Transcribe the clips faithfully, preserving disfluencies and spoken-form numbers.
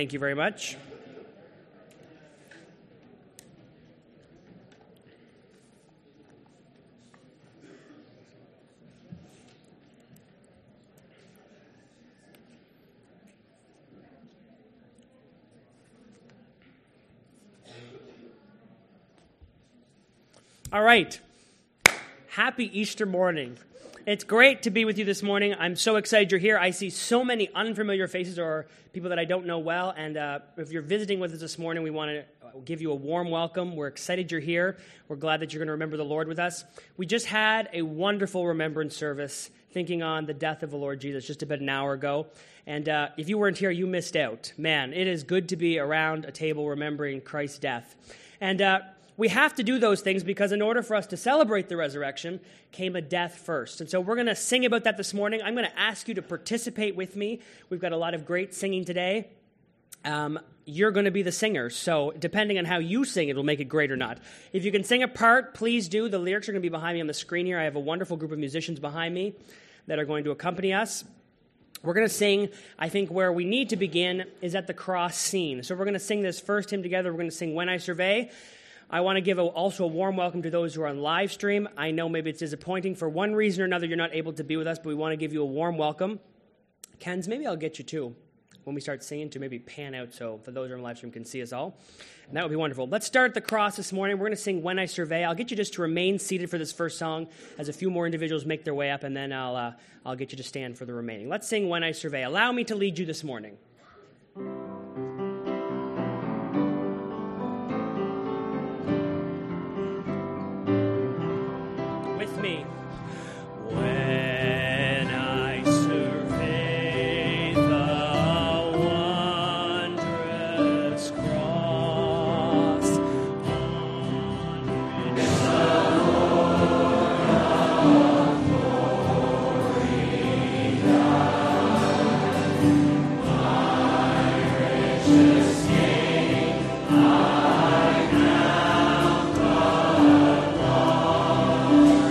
Thank you very much. All right. Happy Easter morning. It's great to be with you this morning. I'm so excited you're here. I see so many unfamiliar faces or people that I don't know well. And uh, if you're visiting with us this morning, we want to give you a warm welcome. We're excited you're here. We're glad that you're going to remember the Lord with us. We just had a wonderful remembrance service thinking on the death of the Lord Jesus just about an hour ago. And uh, if you weren't here, you missed out. Man, it is good to be around a table remembering Christ's death. And uh, we have to do those things because in order for us to celebrate the resurrection came a death first. And so we're going to sing about that this morning. I'm going to ask you to participate with me. We've got a lot of great singing today. Um, you're going to be the singer, so depending on how you sing, it'll make it great or not. If you can sing a part, please do. The lyrics are going to be behind me on the screen here. I have a wonderful group of musicians behind me that are going to accompany us. We're going to sing, I think where we need to begin is at the cross scene. So we're going to sing this first hymn together. We're going to sing When I Survey. I want to give a, also a warm welcome to those who are on live stream. I know maybe it's disappointing. For one reason or another, you're not able to be with us, but we want to give you a warm welcome. Kens, maybe I'll get you too when we start singing to maybe pan out so for those who are on live stream can see us all. And that would be wonderful. Let's start at the cross this morning. We're going to sing When I Survey. I'll get you just to remain seated for this first song as a few more individuals make their way up, and then I'll, uh, I'll get you to stand for the remaining. Let's sing When I Survey. Allow me to lead you this morning. Me. When I survey the wondrous cross on which the Lord of glory died, my gracious King, I count the loss.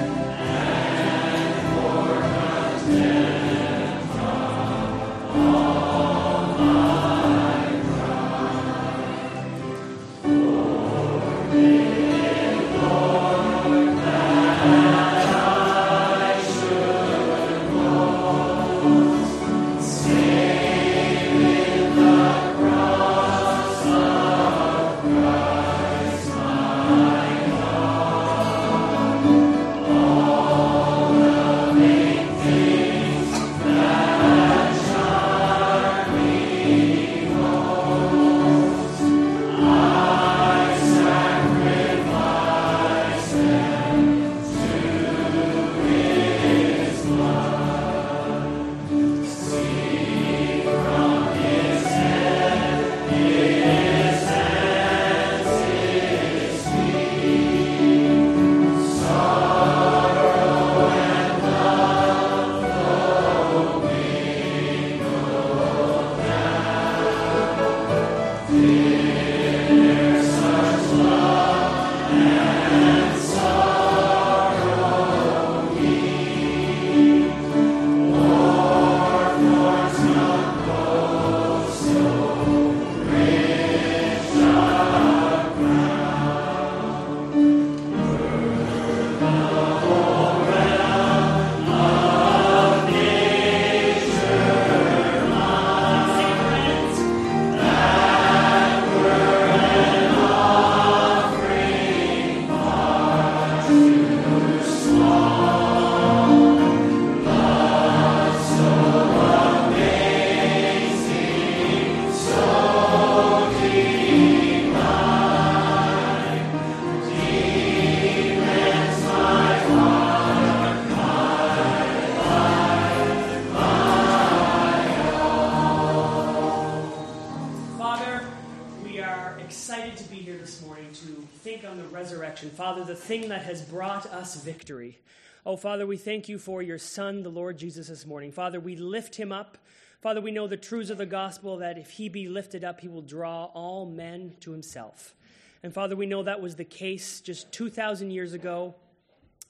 Father, the thing that has brought us victory. Oh, Father, we thank you for your Son, the Lord Jesus, this morning. Father, we lift him up. Father, we know the truths of the gospel, that if he be lifted up, he will draw all men to himself. And Father, we know that was the case just two thousand years ago.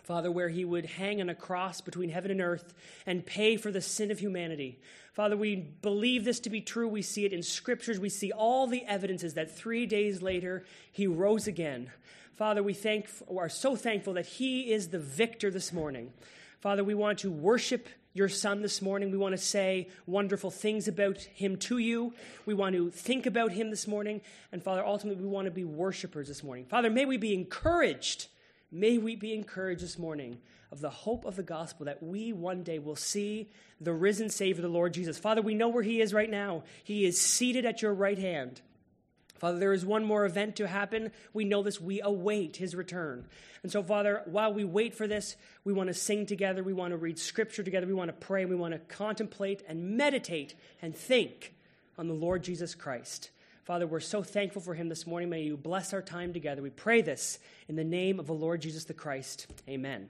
Father, where he would hang on a cross between heaven and earth and pay for the sin of humanity. Father, we believe this to be true. We see it in scriptures. We see all the evidences that three days later he rose again. Father, we thank, are so thankful that he is the victor this morning. Father, we want to worship your Son this morning. We want to say wonderful things about him to you. We want to think about him this morning. And Father, ultimately, we want to be worshipers this morning. Father, may we be encouraged. May we be encouraged this morning of the hope of the gospel that we one day will see the risen Savior, the Lord Jesus. Father, we know where he is right now. He is seated at your right hand. Father, there is one more event to happen. We know this. We await his return. And so, Father, while we wait for this, we want to sing together. We want to read scripture together. We want to pray. We want to contemplate and meditate and think on the Lord Jesus Christ. Father, we're so thankful for him this morning. May you bless our time together. We pray this in the name of the Lord Jesus the Christ. Amen.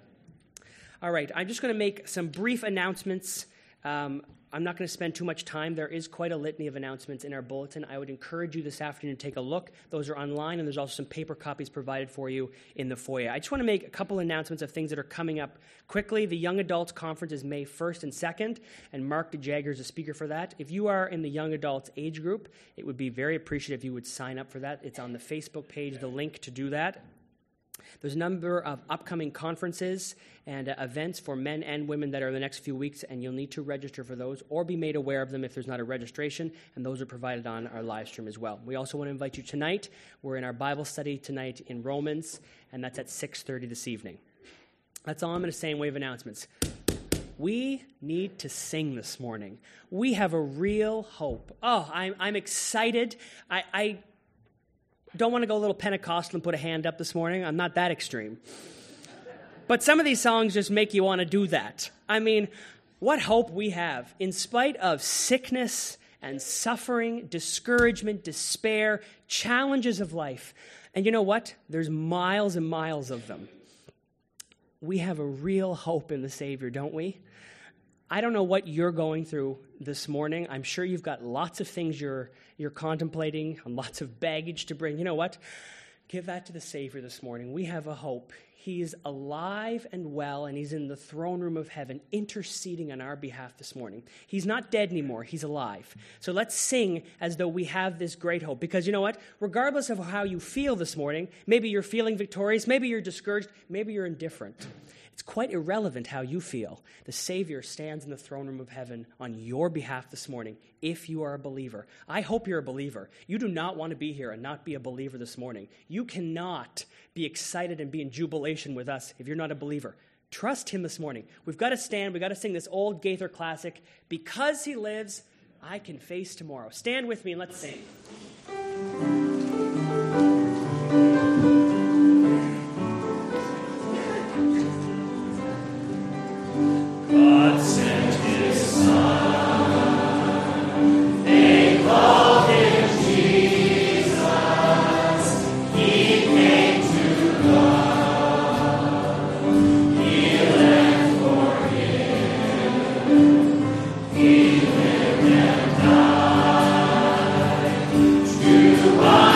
All right, I'm just going to make some brief announcements. Um, I'm not going to spend too much time. There is quite a litany of announcements in our bulletin. I would encourage you this afternoon to take a look. Those are online, and there's also some paper copies provided for you in the foyer. I just want to make a couple announcements of things that are coming up quickly. The Young Adults Conference is May first and second, and Mark DeJagger is a speaker for that. If you are in the Young Adults age group, it would be very appreciative if you would sign up for that. It's on the Facebook page, the link to do that. There's a number of upcoming conferences and uh, events for men and women that are in the next few weeks, and you'll need to register for those or be made aware of them if there's not a registration, and those are provided on our live stream as well. We also want to invite you tonight. We're in our Bible study tonight in Romans, and that's at six thirty this evening. That's all I'm going to say in way of announcements. We need to sing this morning. We have a real hope. Oh, I'm, I'm excited. I... I Don't want to go a little Pentecostal and put a hand up this morning. I'm not that extreme. But some of these songs just make you want to do that. I mean, what hope we have. In spite of sickness and suffering, discouragement, despair, challenges of life. And you know what? There's miles and miles of them. We have a real hope in the Savior, don't we? I don't know what you're going through this morning. I'm sure you've got lots of things you're you're contemplating and lots of baggage to bring. You know what? Give that to the Savior this morning. We have a hope. He is alive and well, and he's in the throne room of heaven interceding on our behalf this morning. He's not dead anymore. He's alive. So let's sing as though we have this great hope. Because you know what? Regardless of how you feel this morning, maybe you're feeling victorious, maybe you're discouraged, maybe you're indifferent. It's quite irrelevant how you feel. The Savior stands in the throne room of heaven on your behalf this morning if you are a believer. I hope you're a believer. You do not want to be here and not be a believer this morning. You cannot be excited and be in jubilation with us if you're not a believer. Trust him this morning. We've got to stand. We've got to sing this old Gaither classic. Because he lives, I can face tomorrow. Stand with me and let's sing. God sent his Son, they called him Jesus, he came to love, he left for him, he lived and died, to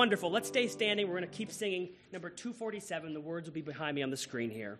wonderful. Let's stay standing. We're going to keep singing number two forty-seven. The words will be behind me on the screen here.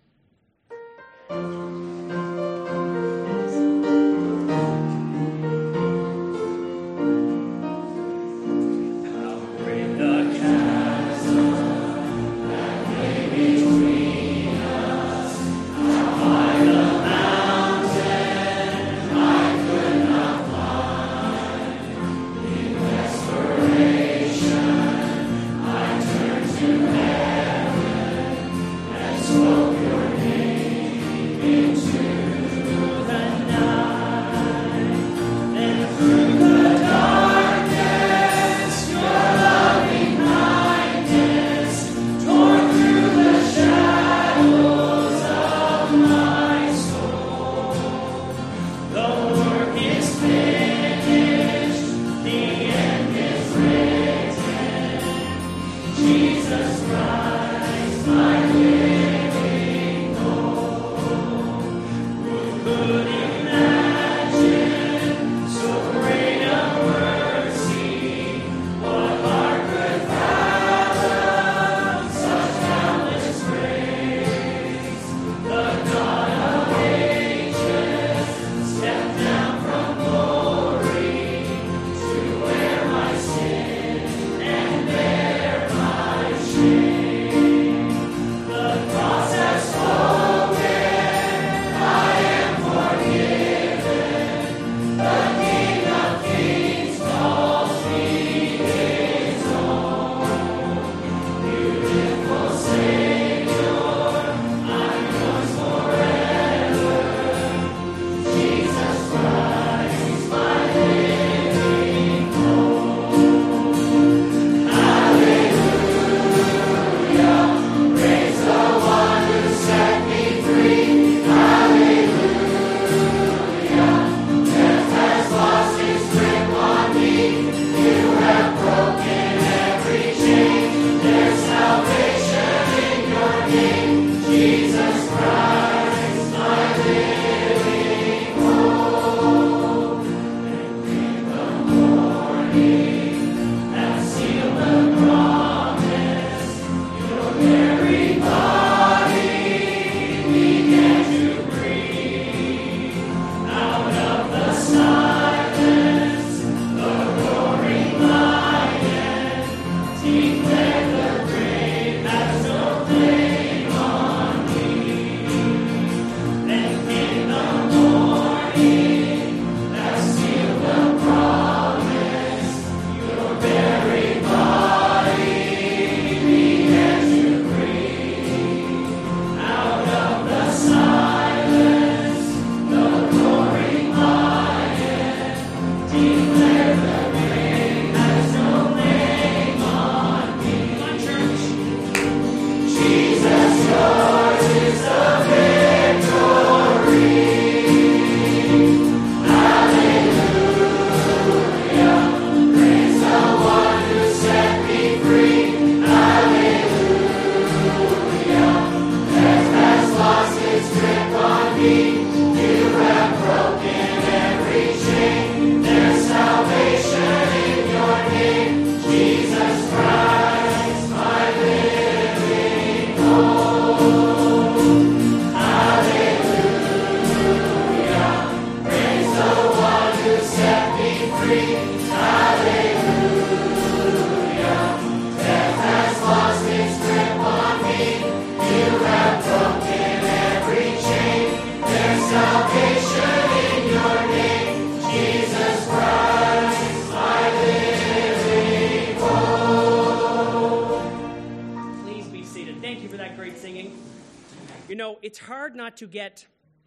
It's hard not to get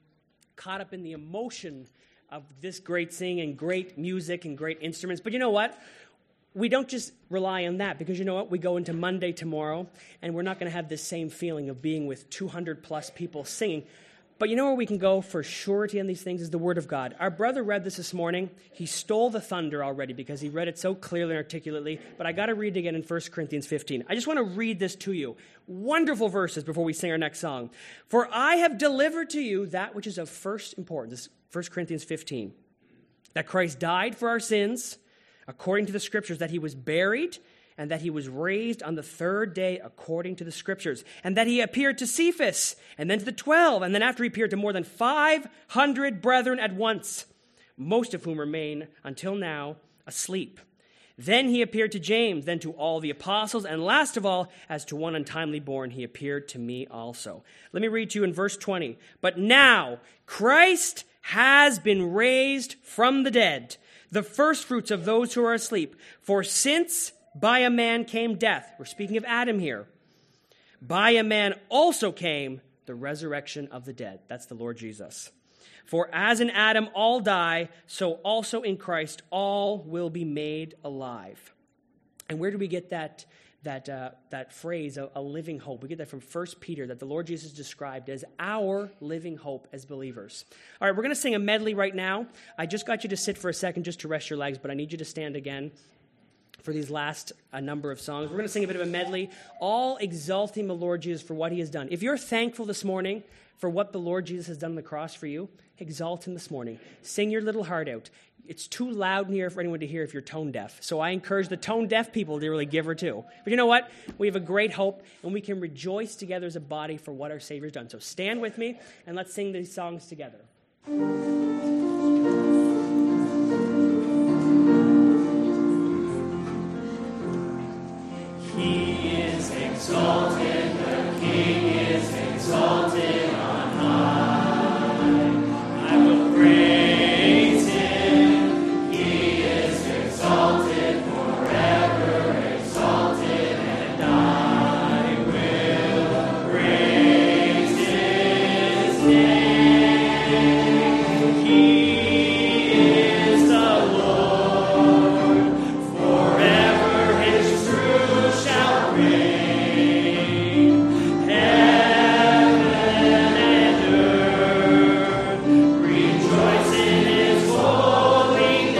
caught up in the emotion of this great singing and great music and great instruments. But you know what? We don't just rely on that, because you know what? We go into Monday tomorrow, and we're not going to have this same feeling of being with two hundred plus people singing. But you know where we can go for surety on these things is the Word of God. Our brother read this this morning. He stole the thunder already because he read it so clearly and articulately. But I got to read it again in First Corinthians fifteen. I just want to read this to you. Wonderful verses before we sing our next song. For I have delivered to you that which is of first importance. This is First Corinthians fifteen. That Christ died for our sins, according to the Scriptures, that he was buried, and that he was raised on the third day according to the Scriptures, and that he appeared to Cephas, and then to the twelve, and then after he appeared to more than five hundred brethren at once, most of whom remain until now asleep. Then he appeared to James, then to all the apostles, and last of all, as to one untimely born, he appeared to me also. Let me read to you in verse twenty. But now Christ has been raised from the dead, the firstfruits of those who are asleep. For since by a man came death, we're speaking of Adam here, by a man also came the resurrection of the dead. That's the Lord Jesus. For as in Adam all die, so also in Christ all will be made alive. And where do we get that, that, uh, that phrase, a, a living hope? We get that from First Peter, that the Lord Jesus described as our living hope as believers. All right, we're going to sing a medley right now. I just got you to sit for a second just to rest your legs, but I need you to stand again for these last uh, number of songs. We're going to sing a bit of a medley, all exalting the Lord Jesus for what he has done. If you're thankful this morning for what the Lord Jesus has done on the cross for you, exalt him this morning. Sing your little heart out. It's too loud in here for anyone to hear if you're tone deaf. So I encourage the tone deaf people to really give her too. But you know what? We have a great hope, and we can rejoice together as a body for what our Savior's done. So stand with me, and let's sing these songs together. He is exalted, the King is exalted on high. I will praise him. He is exalted forever, exalted, and I will praise his name. He is the Lord, forever his truth shall reign. Heaven and earth rejoice in his holy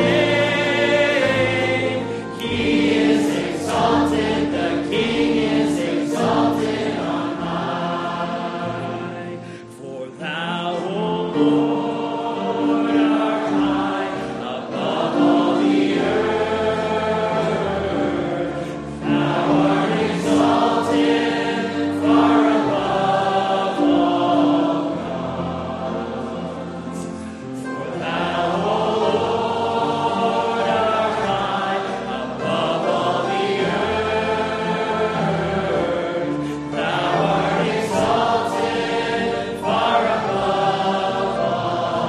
name. He is exalted, the King is exalted on high. For thou, O Lord, art high above all the earth. Thou art exalted far above all gods. For thou, O Lord, art high above all the earth. Thou art exalted far above all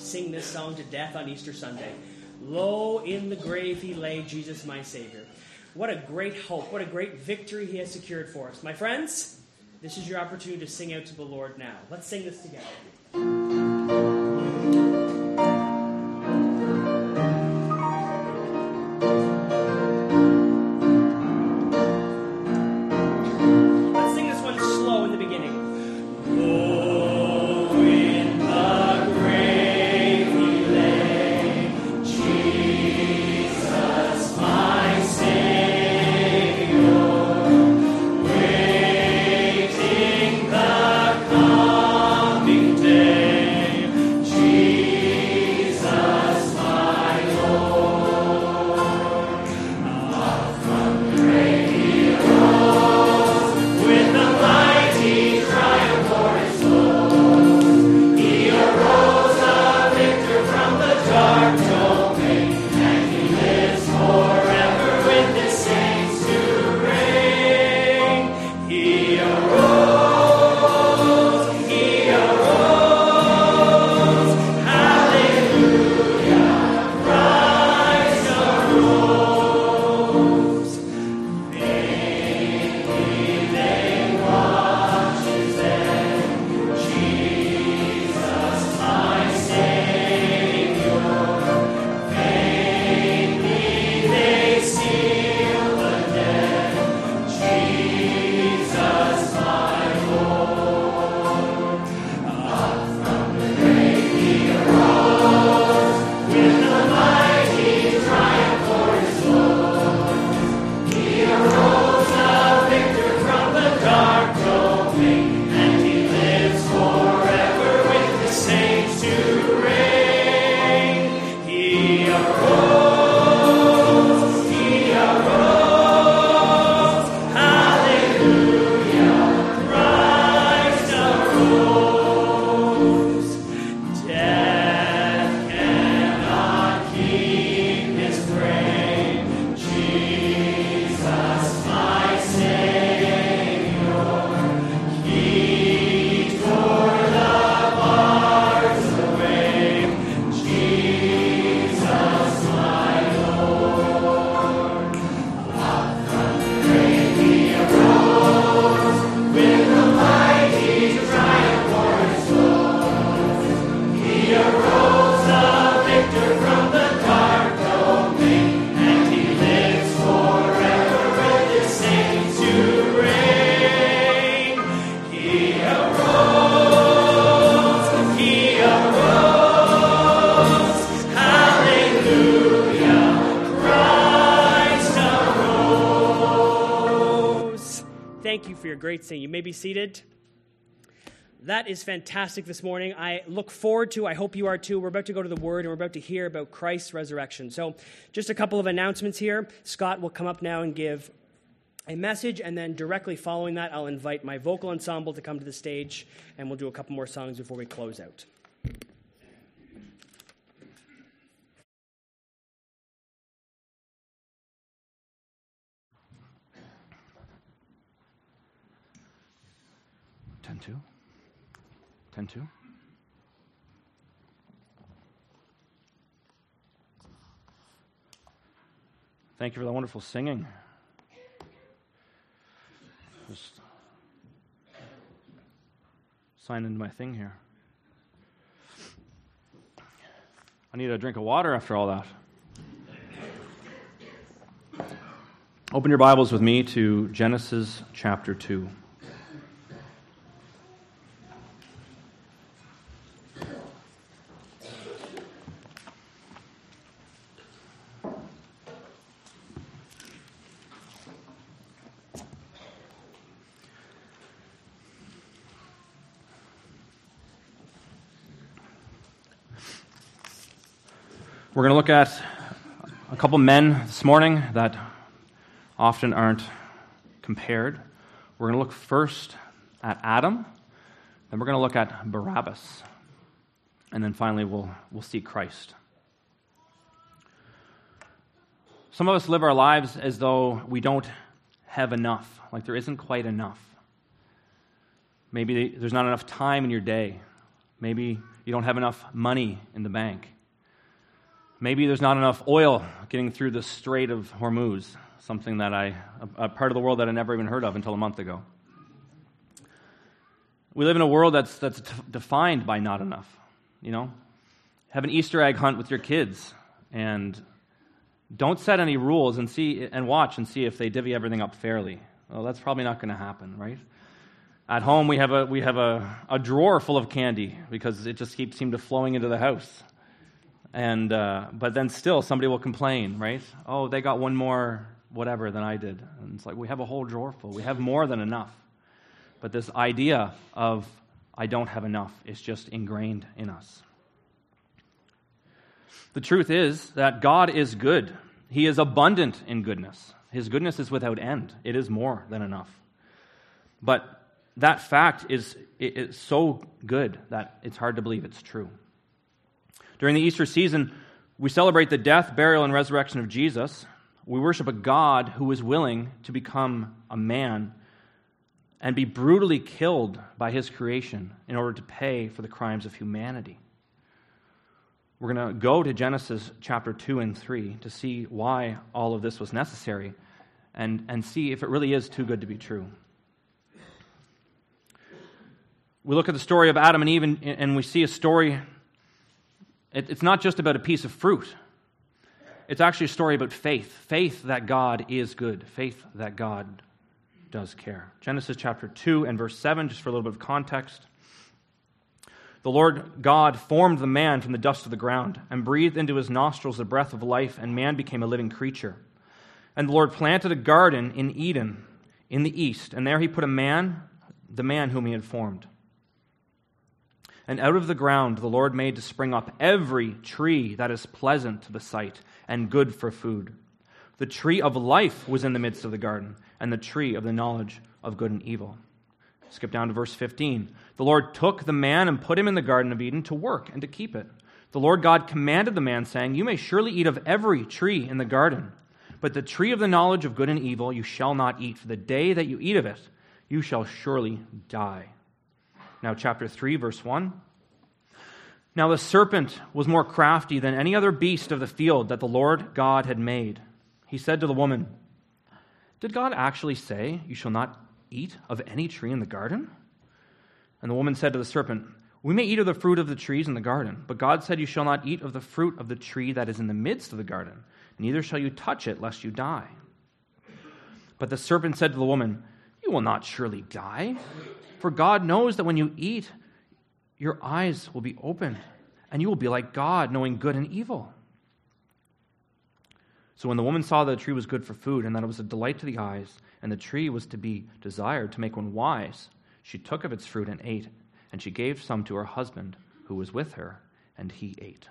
sing this song to death on Easter Sunday. Lo, in the grave he lay, Jesus my Savior. What a great hope, what a great victory he has secured for us. My friends, this is your opportunity to sing out to the Lord now. Let's sing this together. Great singing. You may be seated. That is fantastic this morning. I look forward to, I hope you are too. We're about to go to the Word and we're about to hear about Christ's resurrection. So just a couple of announcements here. Scott will come up now and give a message, and then directly following that, I'll invite my vocal ensemble to come to the stage, and we'll do a couple more songs before we close out. ten two. ten two. Thank you for the wonderful singing. Just sign into my thing here. I need a drink of water after all that. Open your Bibles with me to Genesis chapter two. We're going to look at a couple men this morning that often aren't compared. We're going to look first at Adam, then we're going to look at Barabbas, and then finally we'll we'll see Christ. Some of us live our lives as though we don't have enough, like there isn't quite enough. Maybe there's not enough time in your day. Maybe you you don't have enough money in the bank. Maybe there's not enough oil getting through the Strait of Hormuz, something that I, a, a part of the world that I never even heard of until a month ago. We live in a world that's that's t- defined by not enough, you know? Have an Easter egg hunt with your kids, and don't set any rules and see and watch and see if they divvy everything up fairly. Well, that's probably not going to happen, right? At home, we have a we have a, a drawer full of candy because it just keeps seem to flowing into the house. And uh, but then still somebody will complain, right? Oh, they got one more whatever than I did. And it's like we have a whole drawer full. We have more than enough. But this idea of I don't have enough is just ingrained in us. The truth is that God is good. He is abundant in goodness. His goodness is without end. It is more than enough. But that fact is, is so good that it's hard to believe it's true. During the Easter season, we celebrate the death, burial, and resurrection of Jesus. We worship a God who is willing to become a man and be brutally killed by his creation in order to pay for the crimes of humanity. We're going to go to Genesis chapter two and three to see why all of this was necessary and, and see if it really is too good to be true. We look at the story of Adam and Eve and, and we see a story. It, it's not just about a piece of fruit. It's actually a story about faith. Faith that God is good. Faith that God does care. Genesis chapter two and verse seven, just for a little bit of context. The Lord God formed the man from the dust of the ground and breathed into his nostrils the breath of life, and man became a living creature. And the Lord planted a garden in Eden in the east, and there he put a man, the man whom he had formed. And out of the ground the Lord made to spring up every tree that is pleasant to the sight and good for food. The tree of life was in the midst of the garden, and the tree of the knowledge of good and evil. Skip down to verse fifteen. The Lord took the man and put him in the Garden of Eden to work and to keep it. The Lord God commanded the man, saying, You may surely eat of every tree in the garden, but the tree of the knowledge of good and evil you shall not eat, for the day that you eat of it, you shall surely die. Now chapter three, verse one. Now the serpent was more crafty than any other beast of the field that the Lord God had made. He said to the woman, Did God actually say, You shall not eat of any tree in the garden? And the woman said to the serpent, We may eat of the fruit of the trees in the garden, but God said, You shall not eat of the fruit of the tree that is in the midst of the garden, neither shall you touch it, lest you die. But the serpent said to the woman, You will not surely die, for God knows that when you eat, your eyes will be opened, and you will be like God, knowing good and evil. So when the woman saw that the tree was good for food, and that it was a delight to the eyes, and the tree was to be desired to make one wise, she took of its fruit and ate, and she gave some to her husband who was with her, and he ate.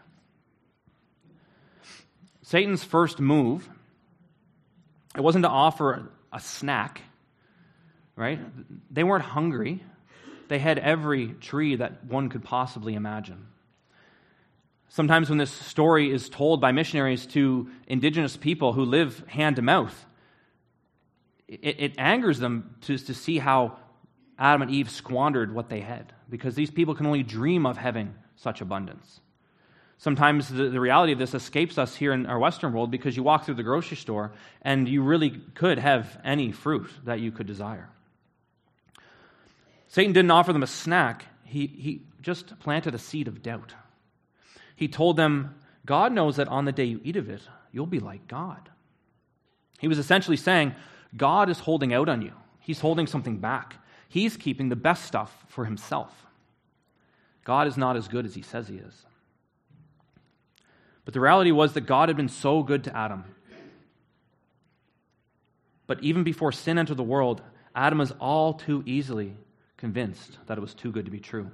Satan's first move, it wasn't to offer a snack, right? They weren't hungry. They had every tree that one could possibly imagine. Sometimes when this story is told by missionaries to indigenous people who live hand to mouth, it, it angers them to, to see how Adam and Eve squandered what they had, because these people can only dream of having such abundance. Sometimes the, the reality of this escapes us here in our Western world, because you walk through the grocery store and you really could have any fruit that you could desire. Satan didn't offer them a snack. He, he just planted a seed of doubt. He told them, God knows that on the day you eat of it, you'll be like God. He was essentially saying, God is holding out on you. He's holding something back. He's keeping the best stuff for himself. God is not as good as he says he is. But the reality was that God had been so good to Adam. But even before sin entered the world, Adam was all too easily convinced that it was too good to be true.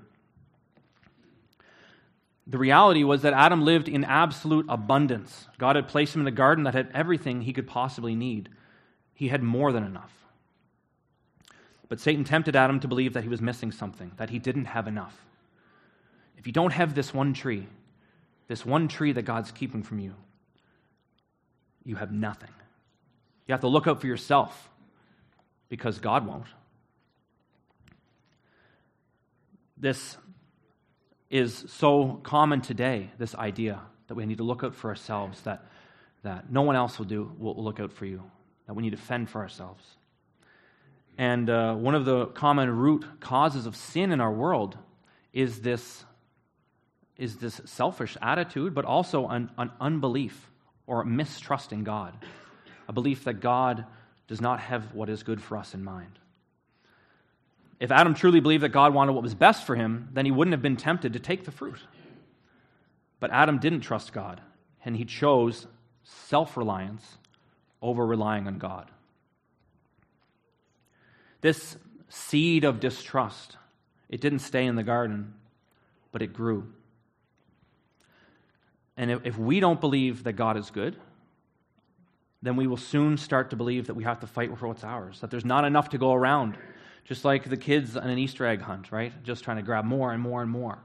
The reality was that Adam lived in absolute abundance. God had placed him in a garden that had everything he could possibly need. He had more than enough. But Satan tempted Adam to believe that he was missing something, that he didn't have enough. If you don't have this one tree, this one tree that God's keeping from you, you have nothing. You have to look out for yourself, because God won't. This is so common today, this idea that we need to look out for ourselves, that, that no one else will do will look out for you, that we need to fend for ourselves. And uh, one of the common root causes of sin in our world is this, is this selfish attitude, but also an, an unbelief or mistrusting God, a belief that God does not have what is good for us in mind. If Adam truly believed that God wanted what was best for him, then he wouldn't have been tempted to take the fruit. But Adam didn't trust God, and he chose self-reliance over relying on God. This seed of distrust, it didn't stay in the garden, but it grew. And if we don't believe that God is good, then we will soon start to believe that we have to fight for what's ours, that there's not enough to go around. Just like the kids on an Easter egg hunt, right? Just trying to grab more and more and more.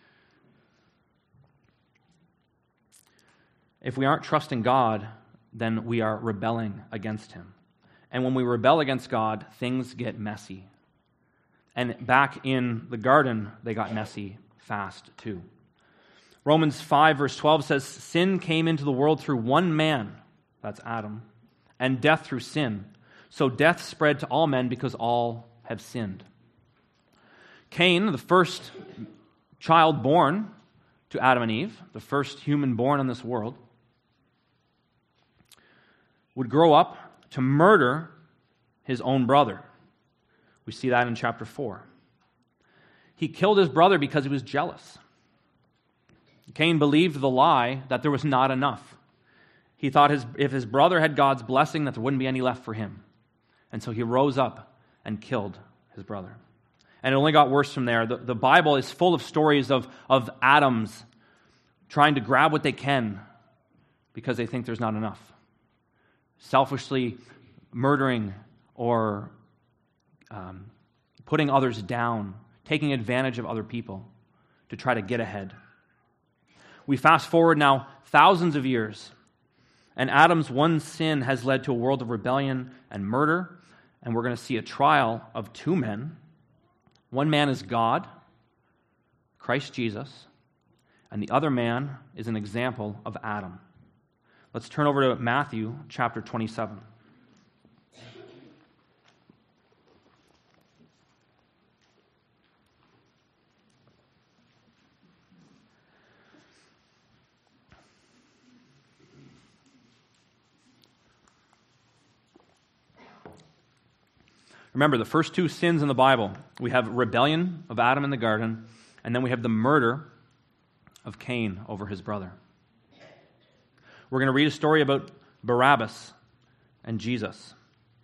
If we aren't trusting God, then we are rebelling against Him. And when we rebel against God, things get messy. And back in the garden, they got messy fast too. Romans five verse twelve says, sin came into the world through one man, that's Adam, and death through sin. So death spread to all men because all have sinned. Cain, the first child born to Adam and Eve, the first human born on this world, would grow up to murder his own brother. We see that in chapter four. He killed his brother because he was jealous. Cain believed the lie that there was not enough. He thought his, if his brother had God's blessing, that there wouldn't be any left for him. And so he rose up and killed his brother. And it only got worse from there. The, the Bible is full of stories of, of Adams trying to grab what they can because they think there's not enough. Selfishly murdering or um, putting others down, taking advantage of other people to try to get ahead. We fast forward now thousands of years, and Adam's one sin has led to a world of rebellion and murder. And we're going to see a trial of two men. One man is God, Christ Jesus, and the other man is an example of Adam. Let's turn over to Matthew chapter twenty-seven. Remember, the first two sins in the Bible, we have rebellion of Adam in the garden, and then we have the murder of Cain over his brother. We're going to read a story about Barabbas and Jesus.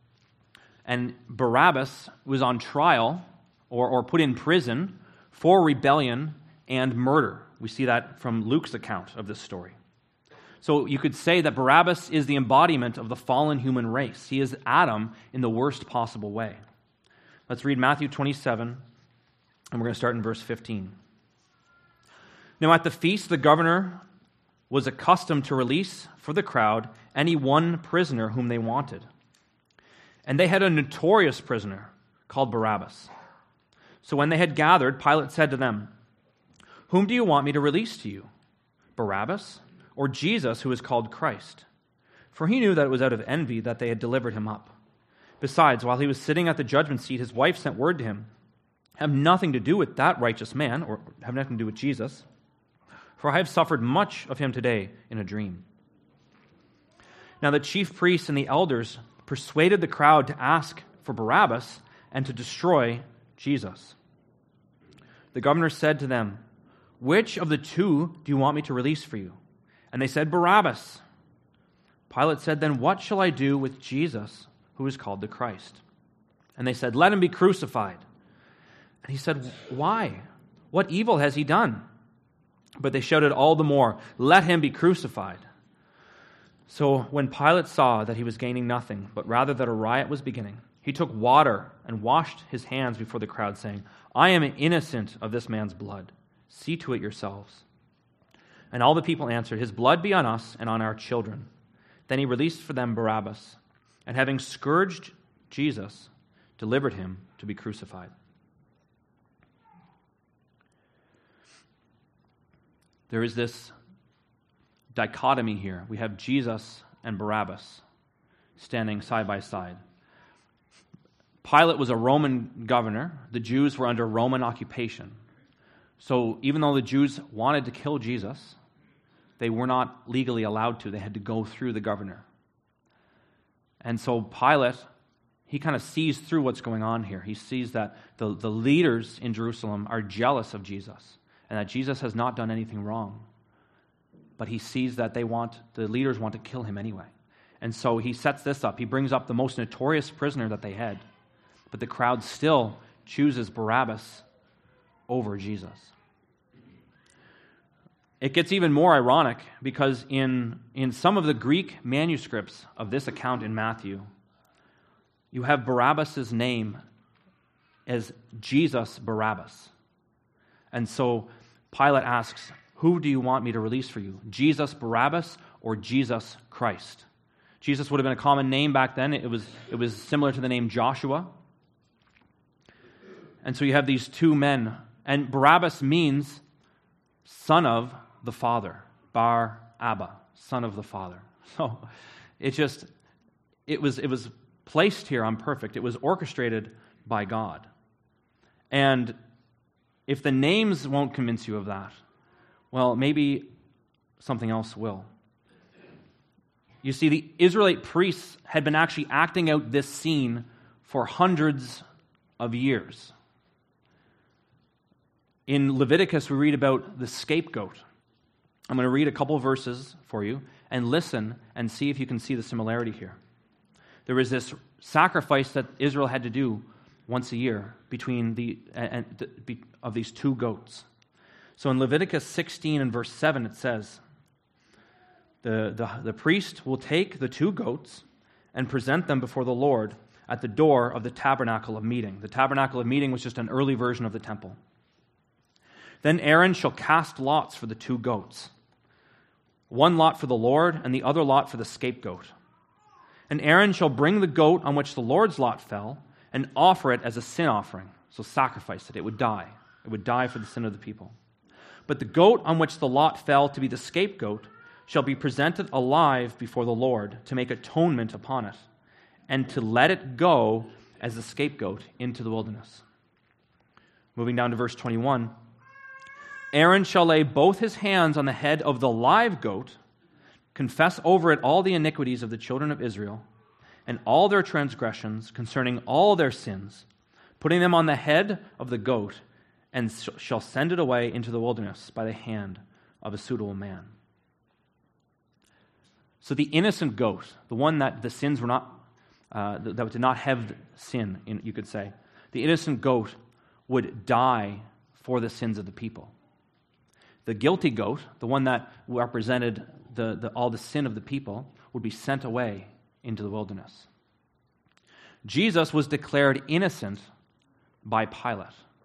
And Barabbas was on trial or, or put in prison for rebellion and murder. We see that from Luke's account of this story. So you could say that Barabbas is the embodiment of the fallen human race. He is Adam in the worst possible way. Let's read Matthew twenty-seven, and we're going to start in verse fifteen. Now at the feast, the governor was accustomed to release for the crowd any one prisoner whom they wanted. And they had a notorious prisoner called Barabbas. So when they had gathered, Pilate said to them, "Whom do you want me to release to you, Barabbas, or Jesus, who is called Christ?" For he knew that it was out of envy that they had delivered him up. Besides, while he was sitting at the judgment seat, his wife sent word to him, "Have nothing to do with that righteous man," or have nothing to do with Jesus, "for I have suffered much of him today in a dream." Now the chief priests and the elders persuaded the crowd to ask for Barabbas and to destroy Jesus. The governor said to them, "Which of the two do you want me to release for you?" And they said, "Barabbas." Pilate said, "Then what shall I do with Jesus, who is called the Christ?" And they said, "Let him be crucified." And he said, "Why? What evil has he done?" But they shouted all the more, "Let him be crucified." So when Pilate saw that he was gaining nothing, but rather that a riot was beginning, he took water and washed his hands before the crowd, saying, "I am innocent of this man's blood. See to it yourselves." And all the people answered, "His blood be on us and on our children." Then he released for them Barabbas, and having scourged Jesus, delivered him to be crucified. there is this dichotomy here. We have Jesus and Barabbas standing side by side. Pilate was a Roman governor. The Jews were under Roman occupation. So even though the Jews wanted to kill Jesus, they were not legally allowed to. They had to go through the governor. And so Pilate, he kind of sees through what's going on here. He sees that the, the leaders in Jerusalem are jealous of Jesus and that Jesus has not done anything wrong. But he sees that they want, the leaders want to kill him anyway. And so he sets this up. He brings up the most notorious prisoner that they had. But the crowd still chooses Barabbas over Jesus. It gets even more ironic because in, in some of the Greek manuscripts of this account in Matthew, you have Barabbas' name as Jesus Barabbas. And so Pilate asks, who do you want me to release for you? Jesus Barabbas or Jesus Christ? Jesus would have been a common name back then. It was, it was similar to the name Joshua. And so you have these two men. And Barabbas means son of the Father. Bar Abba, son of the Father. So it just, it was, it was placed here on purpose. It was orchestrated by God. And if the names won't convince you of that, well, maybe something else will. You see, the Israelite priests had been actually acting out this scene for hundreds of years. In Leviticus, we read about the scapegoat. I'm going to read a couple of verses for you and listen and see if you can see the similarity here. There was this sacrifice that Israel had to do once a year between the, and, the of these two goats. So in Leviticus sixteen and verse seven, it says, the, the, the priest will take the two goats and present them before the Lord at the door of the tabernacle of meeting. The tabernacle of meeting was just an early version of the temple. Then Aaron shall cast lots for the two goats, one lot for the Lord and the other lot for the scapegoat. And Aaron shall bring the goat on which the Lord's lot fell and offer it as a sin offering. So sacrifice it. It would die. It would die for the sin of the people. But the goat on which the lot fell to be the scapegoat shall be presented alive before the Lord to make atonement upon it and to let it go as a scapegoat into the wilderness. Moving down to verse twenty-one. Aaron shall lay both his hands on the head of the live goat, confess over it all the iniquities of the children of Israel, and all their transgressions concerning all their sins, putting them on the head of the goat, and shall send it away into the wilderness by the hand of a suitable man. So the innocent goat, the one that the sins were not, uh, that did not have sin, in, you could say, the innocent goat would die for the sins of the people. The guilty goat, the one that represented the, the, all the sin of the people, would be sent away into the wilderness. Jesus was declared innocent by Pilate.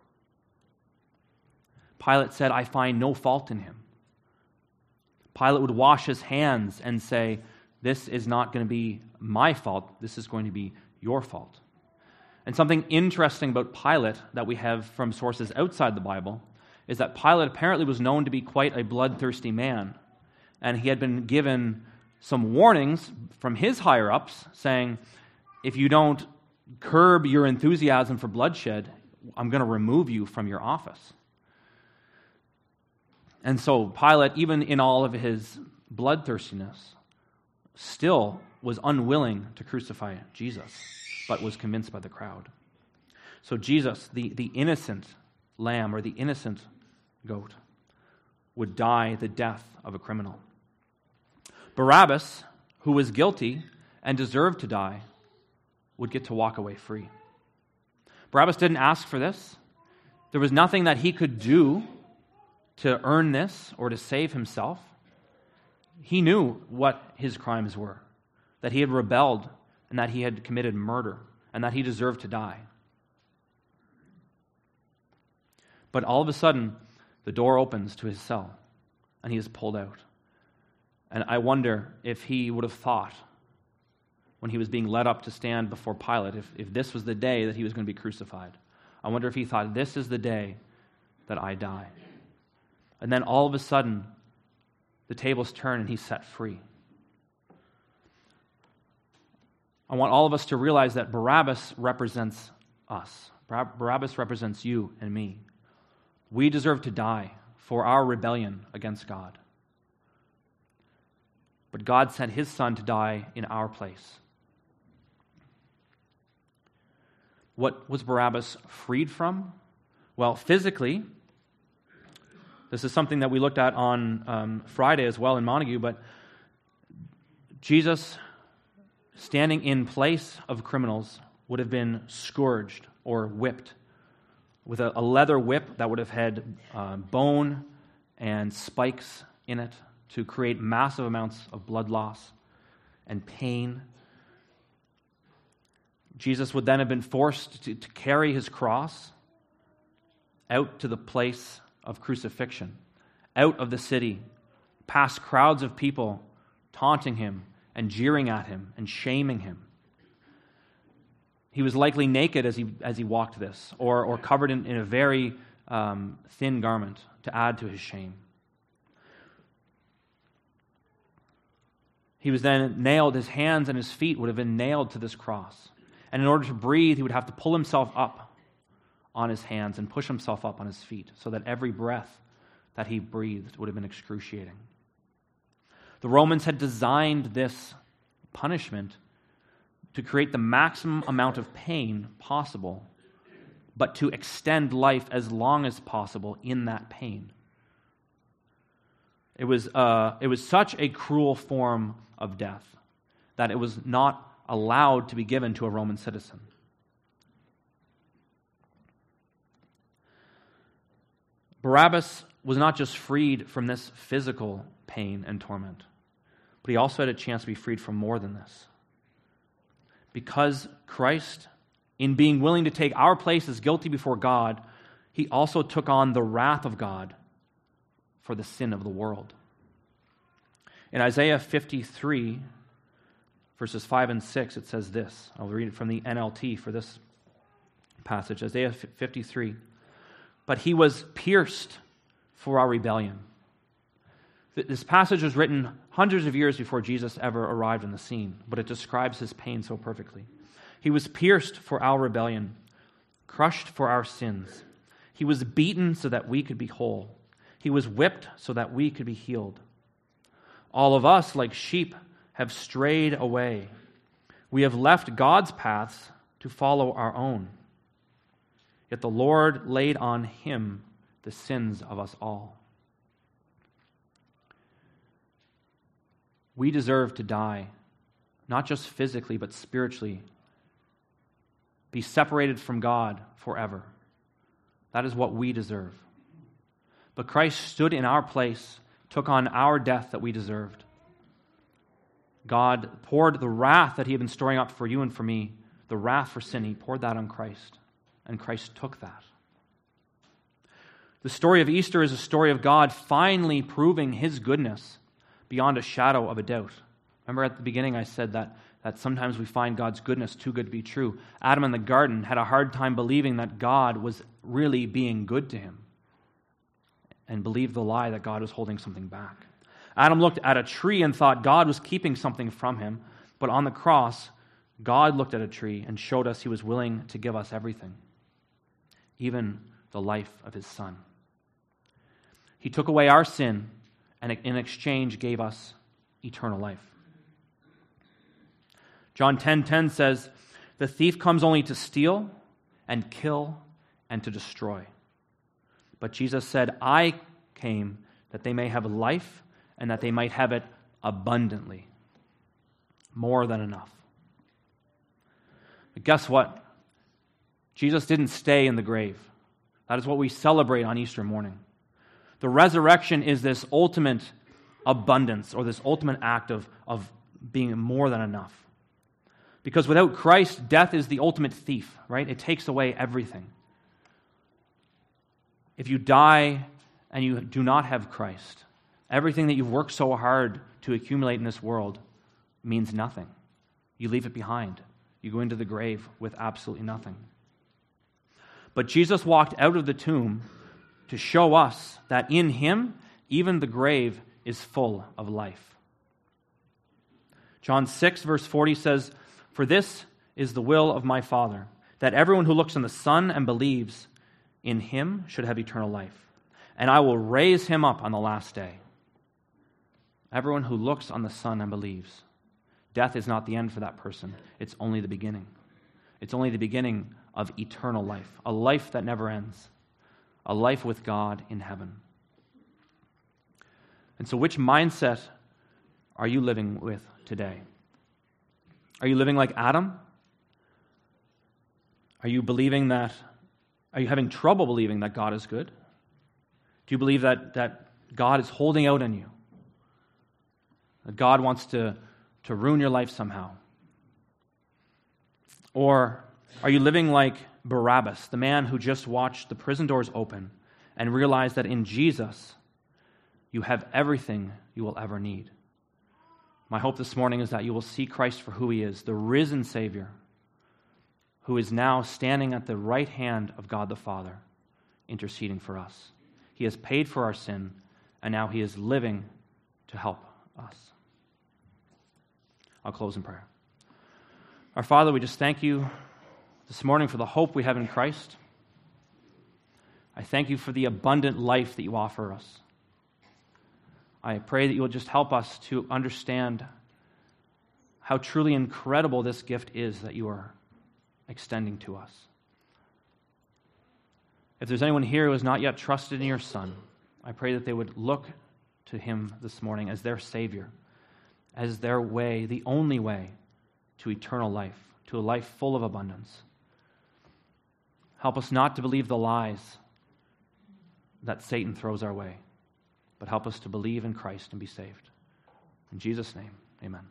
Pilate said, I find no fault in him. Pilate would wash his hands and say, this is not going to be my fault, this is going to be your fault. And something interesting about Pilate that we have from sources outside the Bible is that Pilate apparently was known to be quite a bloodthirsty man. And he had been given some warnings from his higher-ups saying, if you don't curb your enthusiasm for bloodshed, I'm going to remove you from your office. And so Pilate, even in all of his bloodthirstiness, still was unwilling to crucify Jesus, but was convinced by the crowd. So Jesus, the, the innocent lamb or the innocent goat, would die the death of a criminal. Barabbas, who was guilty and deserved to die, would get to walk away free. Barabbas didn't ask for this. There was nothing that he could do to earn this or to save himself. He knew what his crimes were, that he had rebelled and that he had committed murder and that he deserved to die. But all of a sudden, the door opens to his cell and he is pulled out. And I wonder if he would have thought when he was being led up to stand before Pilate, if, if this was the day that he was going to be crucified. I wonder if he thought, this is the day that I die. And then all of a sudden, the tables turn and he's set free. I want all of us to realize that Barabbas represents us. Barabbas represents you and me. We deserve to die for our rebellion against God. But God sent his Son to die in our place. What was Barabbas freed from? Well, physically, this is something that we looked at on um, Friday as well in Montague, but Jesus, standing in place of criminals, would have been scourged or whipped with a, a leather whip that would have had uh, bone and spikes in it to create massive amounts of blood loss and pain. Jesus would then have been forced to, to carry his cross out to the place of crucifixion, out of the city, past crowds of people taunting him and jeering at him and shaming him. He was likely naked as he as he walked this, or, or covered in, in a very um, thin garment to add to his shame. He was then nailed, his hands and his feet would have been nailed to this cross. And in order to breathe, he would have to pull himself up on his hands and push himself up on his feet so that every breath that he breathed would have been excruciating. The Romans had designed this punishment to create the maximum amount of pain possible, but to extend life as long as possible in that pain. It was, uh, it was such a cruel form of death that it was not allowed to be given to a Roman citizen. Barabbas was not just freed from this physical pain and torment, but he also had a chance to be freed from more than this. Because Christ, in being willing to take our place as guilty before God, he also took on the wrath of God for the sin of the world. In Isaiah fifty-three, verses five and six, it says this. I'll read it from the N L T for this passage. Isaiah fifty-three. But he was pierced for our rebellion. This passage was written hundreds of years before Jesus ever arrived on the scene, but it describes his pain so perfectly. He was pierced for our rebellion, crushed for our sins. He was beaten so that we could be whole. He was whipped so that we could be healed. All of us, like sheep, have strayed away. We have left God's paths to follow our own. Yet the Lord laid on him the sins of us all. We deserve to die, not just physically, but spiritually. Be separated from God forever. That is what we deserve. But Christ stood in our place, took on our death that we deserved. God poured the wrath that he had been storing up for you and for me, the wrath for sin, he poured that on Christ, and Christ took that. The story of Easter is a story of God finally proving his goodness beyond a shadow of a doubt. Remember at the beginning I said that, that sometimes we find God's goodness too good to be true. Adam in the garden had a hard time believing that God was really being good to him and believed the lie that God was holding something back. Adam looked at a tree and thought God was keeping something from him, but on the cross, God looked at a tree and showed us he was willing to give us everything, even the life of his Son. He took away our sin and in exchange gave us eternal life. John ten ten says, "The thief comes only to steal and kill and to destroy. But Jesus said, I came that they may have life and that they might have it abundantly." More than enough. But guess what? Jesus didn't stay in the grave. That is what we celebrate on Easter morning. The resurrection is this ultimate abundance, or this ultimate act of, of being more than enough. Because without Christ, death is the ultimate thief, right? It takes away everything. If you die and you do not have Christ, everything that you've worked so hard to accumulate in this world means nothing. You leave it behind. You go into the grave with absolutely nothing. But Jesus walked out of the tomb to show us that in him, even the grave is full of life. John six, verse forty says, "For this is the will of my Father, that everyone who looks on the Son and believes in him should have eternal life, and I will raise him up on the last day." Everyone who looks on the Son and believes. Death is not the end for that person. It's only the beginning. It's only the beginning of eternal life, a life that never ends, a life with God in heaven. And so which mindset are you living with today? Are you living like Adam? Are you believing that, are you having trouble believing that God is good? Do you believe that, that God is holding out on you? That God wants to, to ruin your life somehow? Or are you living like Barabbas, the man who just watched the prison doors open and realized that in Jesus you have everything you will ever need? My hope this morning is that you will see Christ for who he is, the risen Savior, who is now standing at the right hand of God the Father, interceding for us. He has paid for our sin, and now he is living to help us. I'll close in prayer. Our Father, we just thank you this morning for the hope we have in Christ. I thank you for the abundant life that you offer us. I pray that you will just help us to understand how truly incredible this gift is that you are extending to us. If there's anyone here who has not yet trusted in your Son, I pray that they would look to him this morning as their Savior, as their way, the only way to eternal life, to a life full of abundance. Help us not to believe the lies that Satan throws our way, but help us to believe in Christ and be saved. In Jesus' name, amen.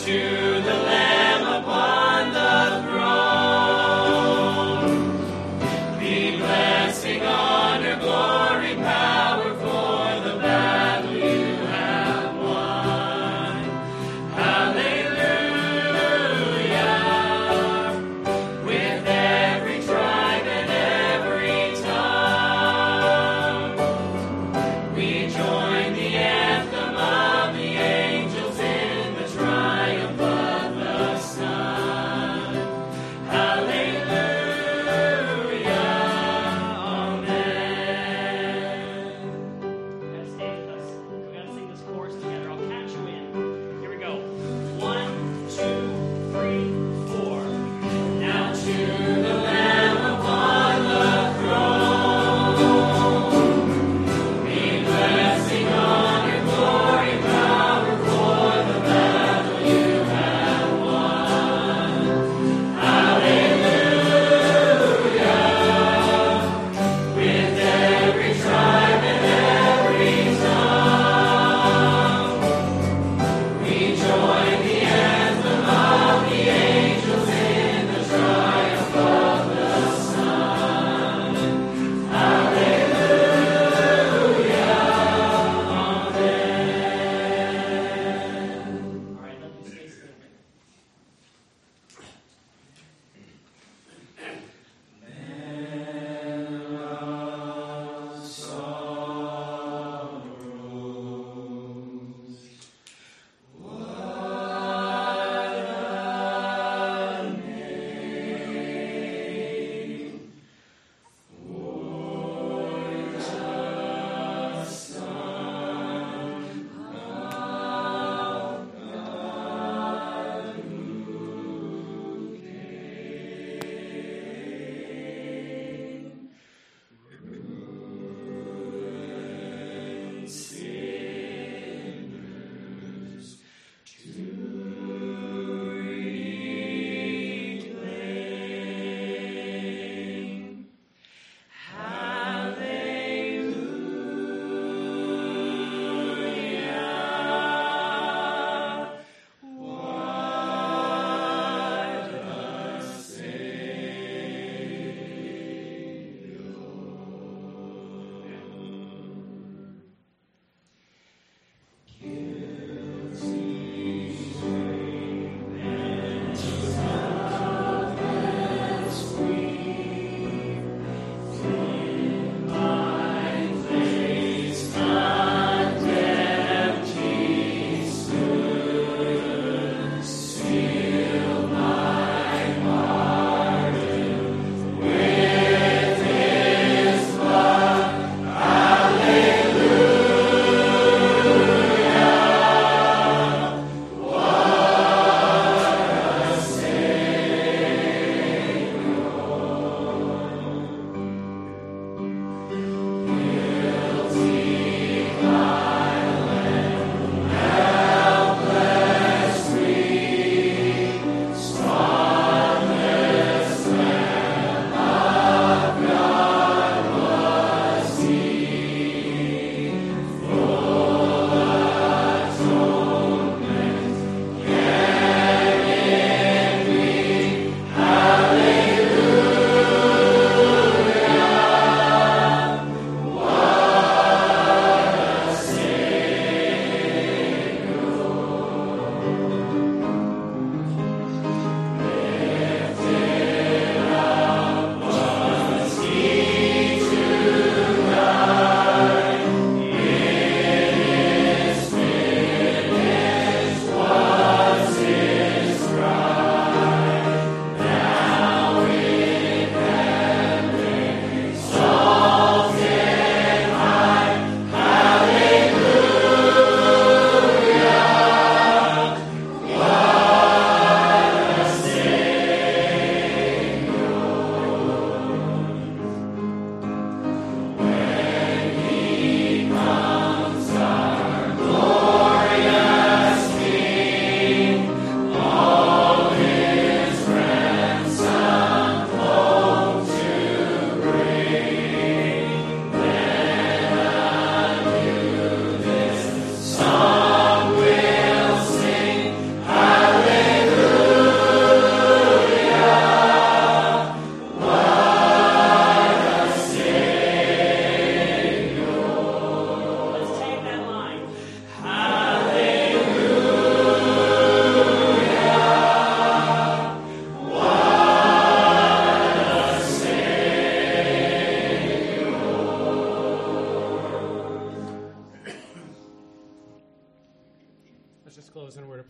Join the anthem of the angels in the triumph of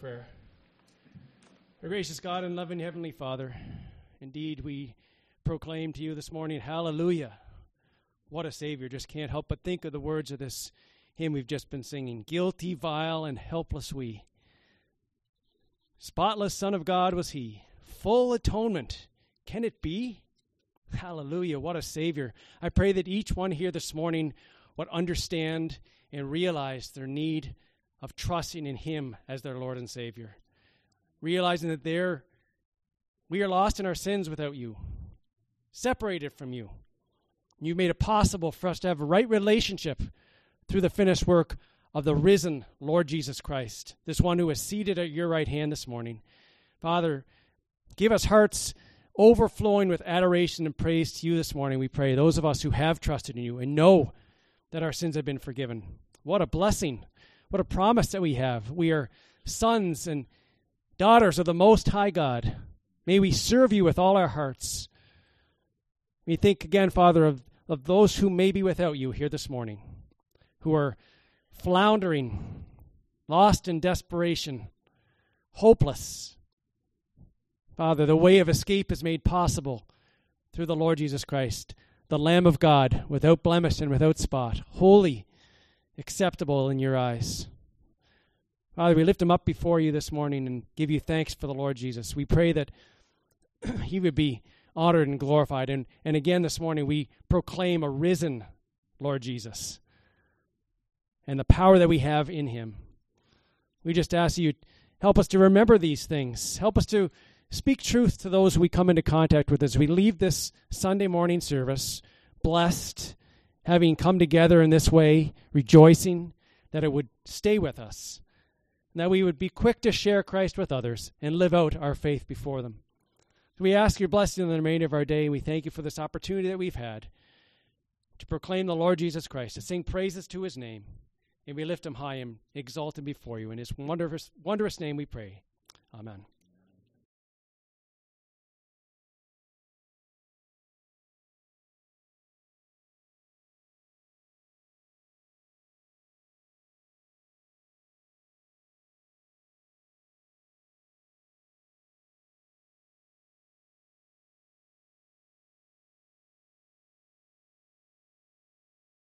prayer. Our gracious God and loving Heavenly Father, indeed we proclaim to you this morning, hallelujah. What a Savior. Just can't help but think of the words of this hymn we've just been singing. Guilty, vile, and helpless we. Spotless Son of God was he. Full atonement. Can it be? Hallelujah. What a Savior. I pray that each one here this morning would understand and realize their need of trusting in him as their Lord and Savior. Realizing that they're, we are lost in our sins without you, separated from you. You made it possible for us to have a right relationship through the finished work of the risen Lord Jesus Christ, this one who is seated at your right hand this morning. Father, give us hearts overflowing with adoration and praise to you this morning, we pray. Those of us who have trusted in you and know that our sins have been forgiven. What a blessing. What a promise that we have. We are sons and daughters of the Most High God. May we serve you with all our hearts. We think again, Father, of, of those who may be without you here this morning, who are floundering, lost in desperation, hopeless. Father, the way of escape is made possible through the Lord Jesus Christ, the Lamb of God, without blemish and without spot, holy, acceptable in your eyes. Father, we lift him up before you this morning and give you thanks for the Lord Jesus. We pray that he would be honored and glorified. And, and again this morning we proclaim a risen Lord Jesus and the power that we have in him. We just ask you, help us to remember these things. Help us to speak truth to those we come into contact with as we leave this Sunday morning service, blessed, having come together in this way, rejoicing that it would stay with us, and that we would be quick to share Christ with others and live out our faith before them. So we ask your blessing on the remainder of our day, and we thank you for this opportunity that we've had to proclaim the Lord Jesus Christ, to sing praises to his name, and we lift him high and exalt him before you. In his wondrous, wondrous name we pray. Amen.